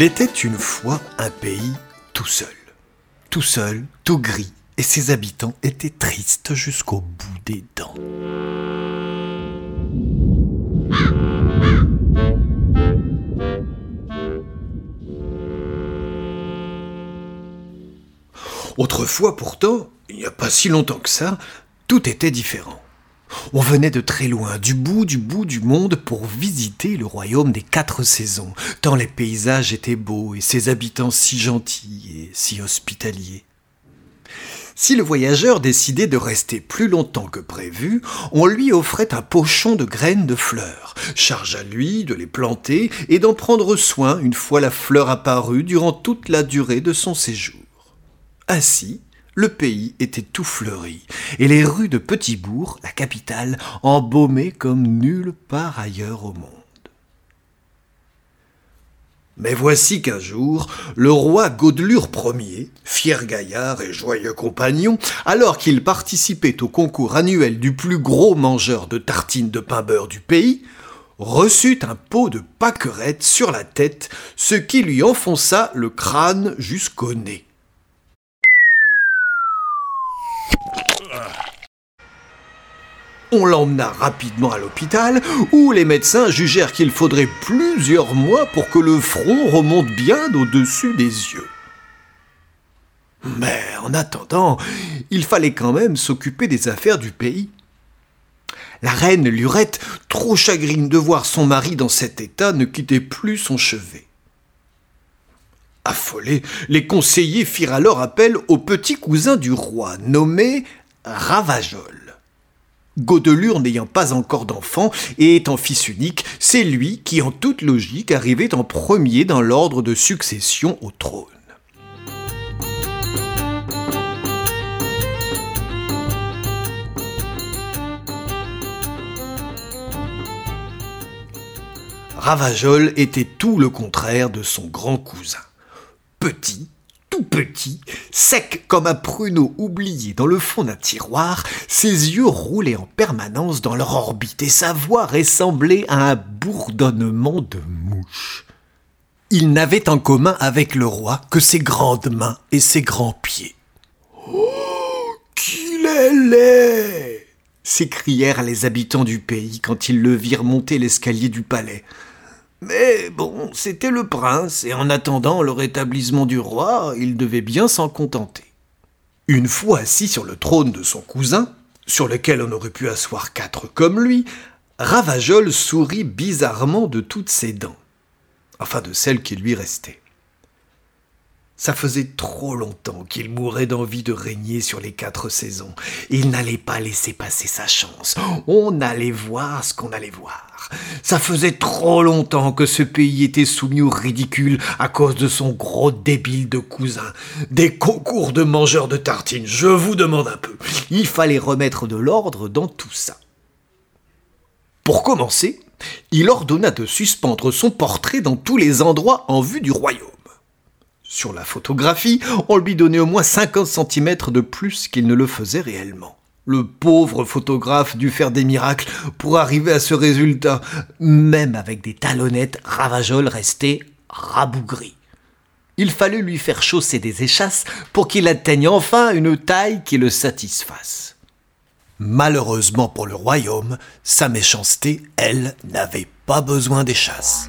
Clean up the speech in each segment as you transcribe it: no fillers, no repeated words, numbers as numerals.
Il était une fois un pays tout seul, tout gris, et ses habitants étaient tristes jusqu'au bout des dents. Autrefois pourtant, il n'y a pas si longtemps que ça, tout était différent. On venait de très loin, du bout du monde pour visiter le royaume des 4 saisons, tant les paysages étaient beaux et ses habitants si gentils et si hospitaliers. Si le voyageur décidait de rester plus longtemps que prévu, on lui offrait un pochon de graines de fleurs, charge à lui de les planter et d'en prendre soin une fois la fleur apparue durant toute la durée de son séjour. Ainsi, le pays était tout fleuri, et les rues de Petit-Bourg, la capitale, embaumées comme nulle part ailleurs au monde. Mais voici qu'un jour, le roi Godelure Ier, fier gaillard et joyeux compagnon, alors qu'il participait au concours annuel du plus gros mangeur de tartines de pain beurre du pays, reçut un pot de pâquerettes sur la tête, ce qui lui enfonça le crâne jusqu'au nez. On l'emmena rapidement à l'hôpital, où les médecins jugèrent qu'il faudrait plusieurs mois pour que le front remonte bien au-dessus des yeux. Mais en attendant, il fallait quand même s'occuper des affaires du pays. La reine Lurette, trop chagrine de voir son mari dans cet état, ne quittait plus son chevet. Affolés, les conseillers firent alors appel au petit cousin du roi, nommé Ravajol. Godelure n'ayant pas encore d'enfant et étant fils unique, c'est lui qui, en toute logique, arrivait en premier dans l'ordre de succession au trône. Ravajol était tout le contraire de son grand cousin. Petit, tout petit, sec comme un pruneau oublié dans le fond d'un tiroir, ses yeux roulaient en permanence dans leur orbite et sa voix ressemblait à un bourdonnement de mouches. Il n'avait en commun avec le roi que ses grandes mains et ses grands pieds. « Oh, qu'il est laid !» s'écrièrent les habitants du pays quand ils le virent monter l'escalier du palais. Mais bon, c'était le prince, et en attendant le rétablissement du roi, il devait bien s'en contenter. Une fois assis sur le trône de son cousin, sur lequel on aurait pu asseoir 4 comme lui, Ravajol sourit bizarrement de toutes ses dents, enfin de celles qui lui restaient. Ça faisait trop longtemps qu'il mourait d'envie de régner sur les 4 saisons. Il n'allait pas laisser passer sa chance. On allait voir ce qu'on allait voir. Ça faisait trop longtemps que ce pays était soumis au ridicule à cause de son gros débile de cousin. Des concours de mangeurs de tartines, je vous demande un peu. Il fallait remettre de l'ordre dans tout ça. Pour commencer, il ordonna de suspendre son portrait dans tous les endroits en vue du royaume. Sur la photographie, on lui donnait au moins 50 cm de plus qu'il ne le faisait réellement. Le pauvre photographe dut faire des miracles pour arriver à ce résultat. Même avec des talonnettes, Ravajol restait rabougri. Il fallut lui faire chausser des échasses pour qu'il atteigne enfin une taille qui le satisfasse. Malheureusement pour le royaume, sa méchanceté, elle, n'avait pas besoin d'échasses.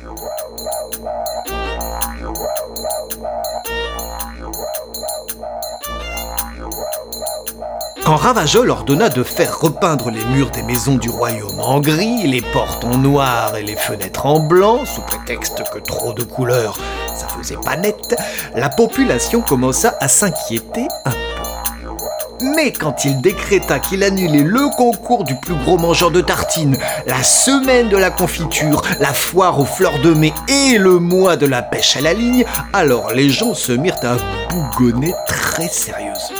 Quand Ravajol ordonna de faire repeindre les murs des maisons du royaume en gris, les portes en noir et les fenêtres en blanc, sous prétexte que trop de couleurs, ça faisait pas net, la population commença à s'inquiéter un peu. Mais quand il décréta qu'il annulait le concours du plus gros mangeur de tartines, la semaine de la confiture, la foire aux fleurs de mai et le mois de la pêche à la ligne, alors les gens se mirent à bougonner très sérieusement.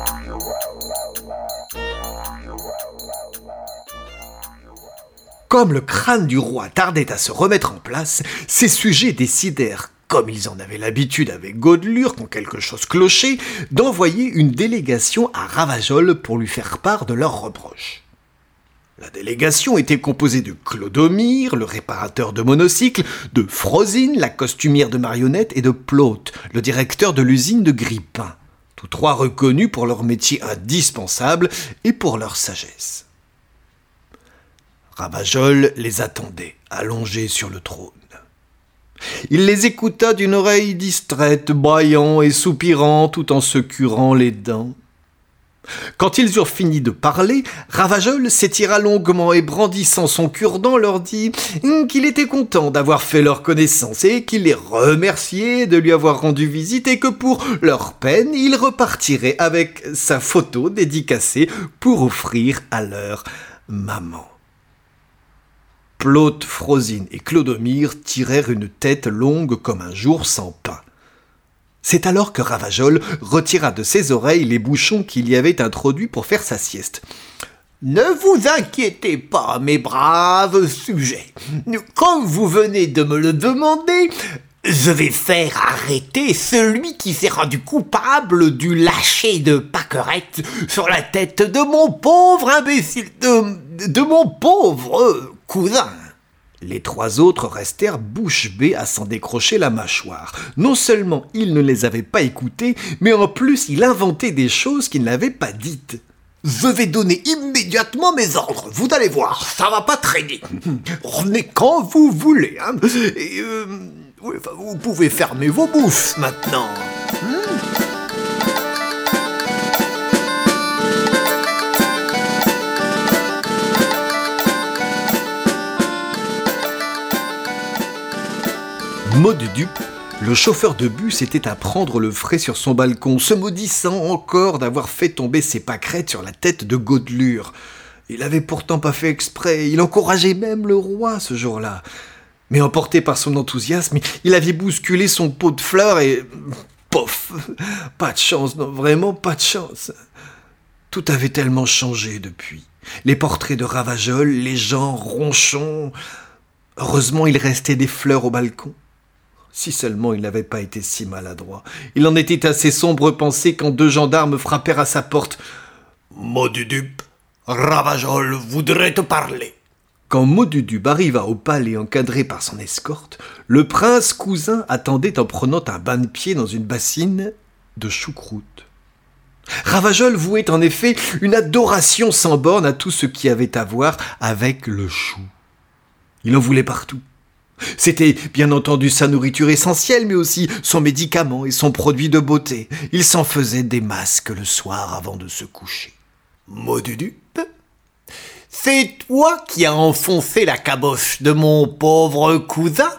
Comme le crâne du roi tardait à se remettre en place, ses sujets décidèrent, comme ils en avaient l'habitude avec Godelure quand quelque chose clochait, d'envoyer une délégation à Ravajol pour lui faire part de leurs reproches. La délégation était composée de Clodomir, le réparateur de monocycles, de Frosine, la costumière de marionnettes, et de Plaute, le directeur de l'usine de grille-pain, tous trois reconnus pour leur métier indispensable et pour leur sagesse. Ravajol les attendait, allongés sur le trône. Il les écouta d'une oreille distraite, bâillant et soupirant tout en se curant les dents. Quand ils eurent fini de parler, Ravajol s'étira longuement et brandissant son cure-dent leur dit qu'il était content d'avoir fait leur connaissance et qu'il les remerciait de lui avoir rendu visite et que pour leur peine, il repartirait avec sa photo dédicacée pour offrir à leur maman. Plaute, Frosine et Clodomir tirèrent une tête longue comme un jour sans pain. C'est alors que Ravajol retira de ses oreilles les bouchons qu'il y avait introduits pour faire sa sieste. « Ne vous inquiétez pas, mes braves sujets. Comme vous venez de me le demander, je vais faire arrêter celui qui s'est rendu coupable du lâcher de pâquerettes sur la tête de mon pauvre imbécile, de mon pauvre cousin. » Les trois autres restèrent bouche bée à s'en décrocher la mâchoire. Non seulement il ne les avait pas écoutés, mais en plus il inventait des choses qu'il n'avait pas dites. « Je vais donner immédiatement mes ordres, vous allez voir, ça va pas traîner. Revenez quand vous voulez, hein. Et vous pouvez fermer vos bouches maintenant. » Modudup, le chauffeur de bus, était à prendre le frais sur son balcon, se maudissant encore d'avoir fait tomber ses pâquerettes sur la tête de Godelure. Il avait pourtant pas fait exprès, il encourageait même le roi ce jour-là. Mais emporté par son enthousiasme, il avait bousculé son pot de fleurs et... pof! Pas de chance, non, vraiment pas de chance. Tout avait tellement changé depuis. Les portraits de Ravajol, les gens ronchons... Heureusement, il restait des fleurs au balcon. Si seulement il n'avait pas été si maladroit. Il en était à ses sombres pensées quand deux gendarmes frappèrent à sa porte. « Modudup, Ravajol voudrait te parler. » Quand Modudup arriva au palais encadré par son escorte, le prince cousin attendait en prenant un bain de pied dans une bassine de choucroute. Ravajol vouait en effet une adoration sans borne à tout ce qui avait à voir avec le chou. Il en voulait partout. C'était bien entendu sa nourriture essentielle, mais aussi son médicament et son produit de beauté. Il s'en faisait des masques le soir avant de se coucher. Modudup, c'est toi qui as enfoncé la caboche de mon pauvre cousin,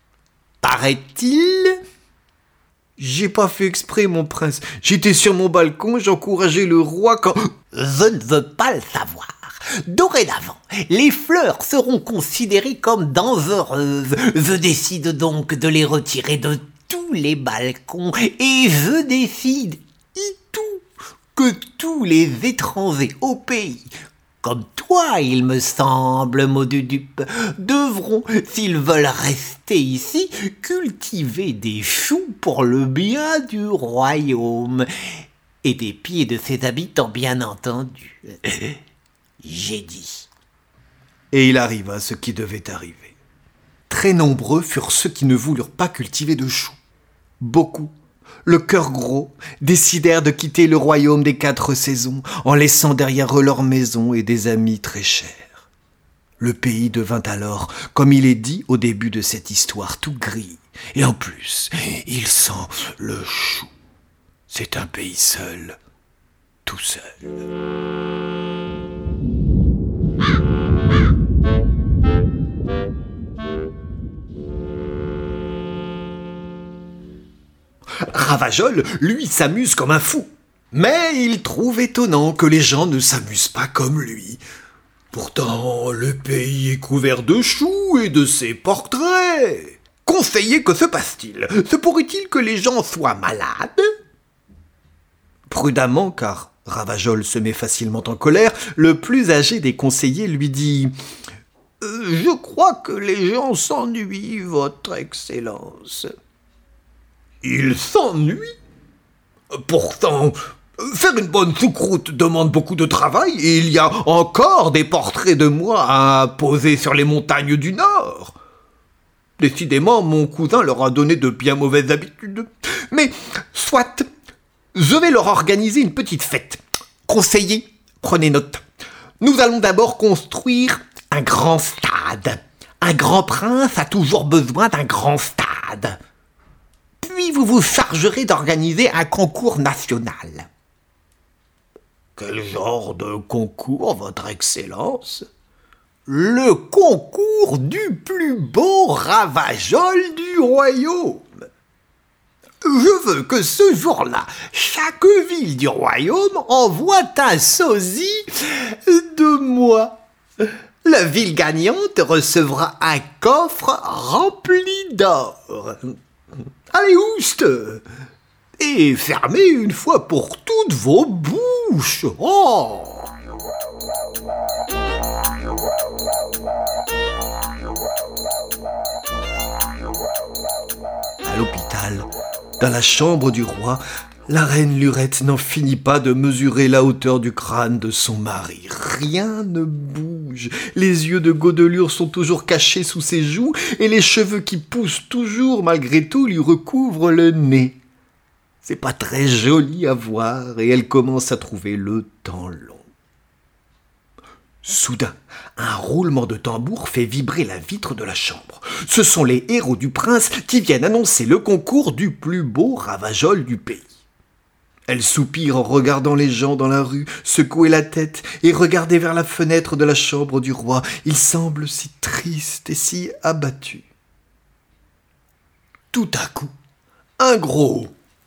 paraît-il? J'ai pas fait exprès, mon prince. J'étais sur mon balcon, j'encourageais le roi quand... Je ne veux pas le savoir. Dorénavant, les fleurs seront considérées comme dangereuses. Je décide donc de les retirer de tous les balcons et je décide que tous les étrangers au pays, comme toi, il me semble, Modudup, devront, s'ils veulent rester ici, cultiver des choux pour le bien du royaume et des pieds de ses habitants, bien entendu. J'ai dit. Et il arriva ce qui devait arriver. Très nombreux furent ceux qui ne voulurent pas cultiver de choux. Beaucoup, le cœur gros, décidèrent de quitter le royaume des 4 saisons, en laissant derrière eux leur maison et des amis très chers. Le pays devint alors, comme il est dit au début de cette histoire, tout gris. Et en plus, il sent le chou. C'est un pays seul, tout seul. Ravajol, lui, s'amuse comme un fou. Mais il trouve étonnant que les gens ne s'amusent pas comme lui. Pourtant, le pays est couvert de choux et de ses portraits. Conseiller, que se passe-t-il? Se pourrait-il que les gens soient malades? Prudemment, car Ravajol se met facilement en colère, le plus âgé des conseillers lui dit « Je crois que les gens s'ennuient, votre Excellence. » « Ils s'ennuient? Pourtant, Faire une bonne choucroute demande beaucoup de travail et il y a encore des portraits de moi à poser sur les montagnes du Nord. Décidément, mon cousin leur a donné de bien mauvaises habitudes. Mais, soit, je vais leur organiser une petite fête. Conseillers, prenez note. Nous allons d'abord construire un grand stade. Un grand prince a toujours besoin d'un grand stade. Puis vous vous chargerez d'organiser un concours national. Quel genre de concours, votre Excellence ? Le concours du plus beau ravajol du royaume. Je veux que ce jour-là, chaque ville du royaume envoie un sosie de moi. La ville gagnante recevra un coffre rempli d'or. Allez, oust! Et fermez une fois pour toutes vos bouches. Oh! À l'hôpital, dans la chambre du roi, la reine Lurette n'en finit pas de mesurer la hauteur du crâne de son mari. Rien ne bouge. Les yeux de Godelure sont toujours cachés sous ses joues et les cheveux qui poussent toujours malgré tout lui recouvrent le nez. C'est pas très joli à voir et elle commence à trouver le temps long. Soudain, un roulement de tambour fait vibrer la vitre de la chambre. Ce sont les héros du prince qui viennent annoncer le concours du plus beau ravajol du pays. Elle soupire en regardant les gens dans la rue, secouer la tête et regarder vers la fenêtre de la chambre du roi. Il semble si triste et si abattu. Tout à coup, un gros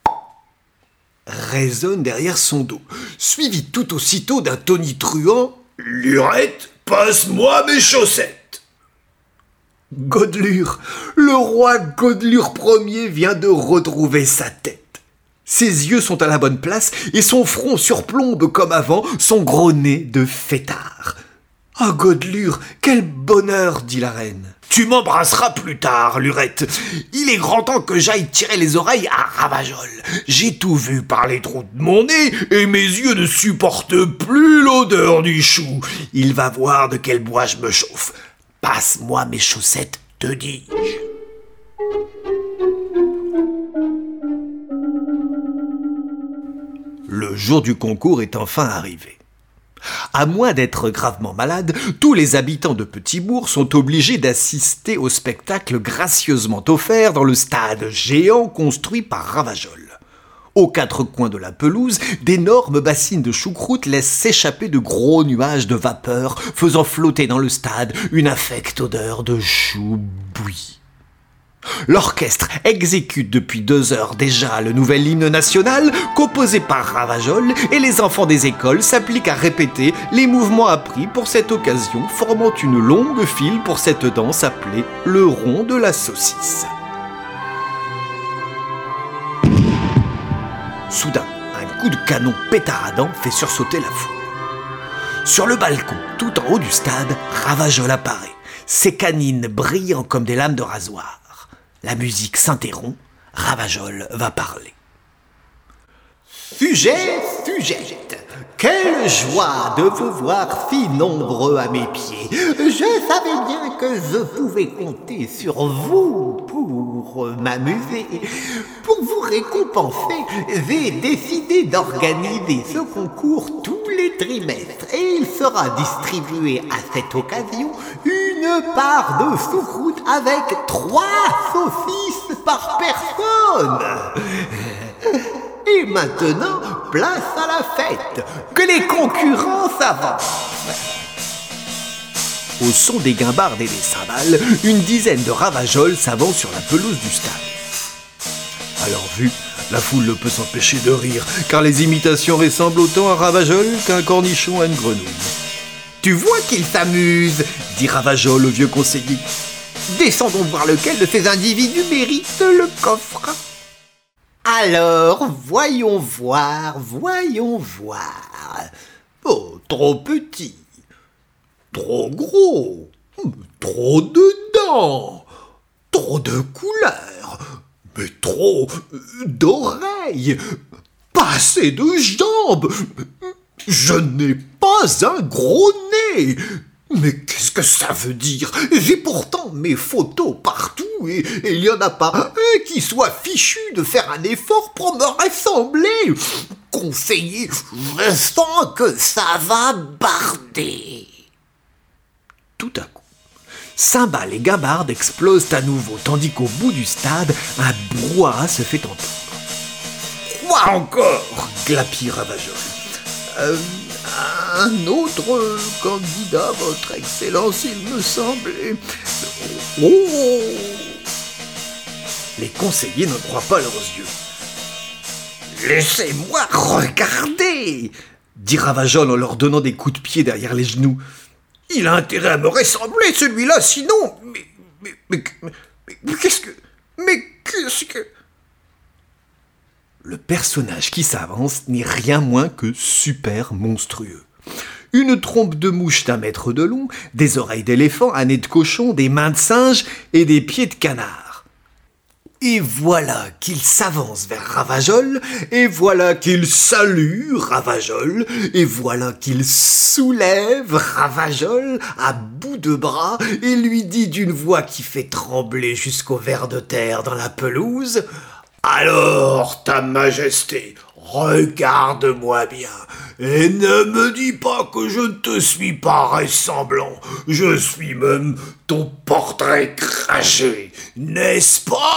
résonne derrière son dos, suivi tout aussitôt d'un tonitruant « Lurette, passe-moi mes chaussettes !» Godelure, le roi Godelure Ier vient de retrouver sa tête. Ses yeux sont à la bonne place et son front surplombe comme avant son gros nez de fêtard. « Ah, Godelure, quel bonheur !» dit la reine. « Tu m'embrasseras plus tard, Lurette. Il est grand temps que j'aille tirer les oreilles à Ravajol. J'ai tout vu par les trous de mon nez et mes yeux ne supportent plus l'odeur du chou. Il va voir de quel bois je me chauffe. Passe-moi mes chaussettes, te dis-je. » Le jour du concours est enfin arrivé. À moins d'être gravement malades, tous les habitants de Petit-Bourg sont obligés d'assister au spectacle gracieusement offert dans le stade géant construit par Ravajol. Aux quatre coins de la pelouse, d'énormes bassines de choucroute laissent s'échapper de gros nuages de vapeur, faisant flotter dans le stade une infecte odeur de chou bouilli. L'orchestre exécute depuis 2 heures déjà le nouvel hymne national composé par Ravajol et les enfants des écoles s'appliquent à répéter les mouvements appris pour cette occasion, formant une longue file pour cette danse appelée le rond de la saucisse. Soudain, un coup de canon pétaradant fait sursauter la foule. Sur le balcon, tout en haut du stade, Ravajol apparaît, ses canines brillant comme des lames de rasoir. La musique s'interrompt, Ravajol va parler. Sujette, quelle joie de vous voir si nombreux à mes pieds. Je savais bien que je pouvais compter sur vous pour m'amuser. Pour vous récompenser, j'ai décidé d'organiser ce concours tous les trimestres et il sera distribué à cette occasion une part de choucroute avec 3 saucisses par personne. Et maintenant, place à la fête, que les concurrents s'avancent. Au son des guimbardes et des cymbales, une dizaine de Ravajols s'avancent sur la pelouse du stade. À leur vue, la foule ne peut s'empêcher de rire, car les imitations ressemblent autant à Ravajol qu'un cornichon à une grenouille. « Tu vois qu'ils s'amusent » dit Ravajol au vieux conseiller. « Descendons voir lequel de ces individus mérite le coffre. » Alors, voyons voir. Oh, trop petit, trop gros, trop de dents, trop de couleurs, mais trop d'oreilles, pas assez de jambes. Je n'ai pas un gros nez. Mais qu'est-ce que ça veut dire? J'ai pourtant mes photos partout et il n'y en a pas un qui soit fichu de faire un effort pour me ressembler. Conseiller, je sens que ça va barder. Tout à coup, cymbales et gabardes explosent à nouveau, tandis qu'au bout du stade, un brouhaha se fait entendre. « Quoi encore ?» glapit Ravajol. Un autre candidat, votre Excellence, il me semble. Oh !» Les conseillers ne croient pas leurs yeux. « Laissez-moi regarder !» dit Ravajol en leur donnant des coups de pied derrière les genoux. « Il a intérêt à me ressembler, celui-là, sinon... Mais qu'est-ce que... » Le personnage qui s'avance n'est rien moins que super monstrueux. Une trompe de mouche d'1 mètre de long, des oreilles d'éléphant, un nez de cochon, des mains de singe et des pieds de canard. Et voilà qu'il s'avance vers Ravajol, et voilà qu'il salue Ravajol, et voilà qu'il soulève Ravajol à bout de bras et lui dit d'une voix qui fait trembler jusqu'au ver de terre dans la pelouse: « Alors, ta majesté, regarde-moi bien, et ne me dis pas que je ne te suis pas ressemblant. Je suis même ton portrait craché, n'est-ce pas ?»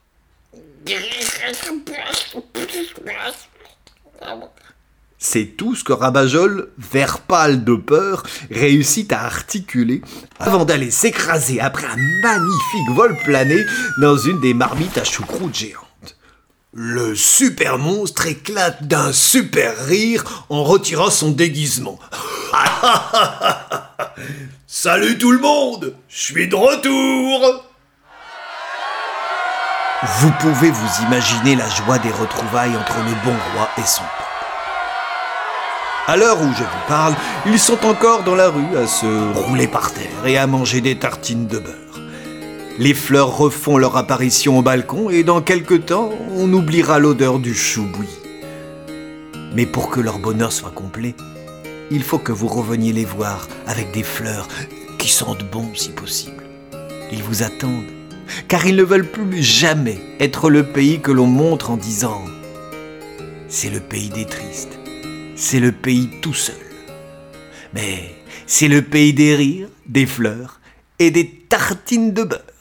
C'est tout ce que Ravajol, vert pâle de peur, réussit à articuler avant d'aller s'écraser après un magnifique vol plané dans une des marmites à choucroute géantes. Le super monstre éclate d'un super rire en retirant son déguisement. « Salut tout le monde, je suis de retour !» Vous pouvez vous imaginer la joie des retrouvailles entre le bon roi et son peuple. À l'heure où je vous parle, ils sont encore dans la rue à se rouler par terre et à manger des tartines de beurre. Les fleurs refont leur apparition au balcon et dans quelque temps, on oubliera l'odeur du chou bouilli. Mais pour que leur bonheur soit complet, il faut que vous reveniez les voir avec des fleurs qui sentent bon si possible. Ils vous attendent, car ils ne veulent plus jamais être le pays que l'on montre en disant « c'est le pays des tristes, c'est le pays tout seul ». Mais c'est le pays des rires, des fleurs et des tartines de beurre.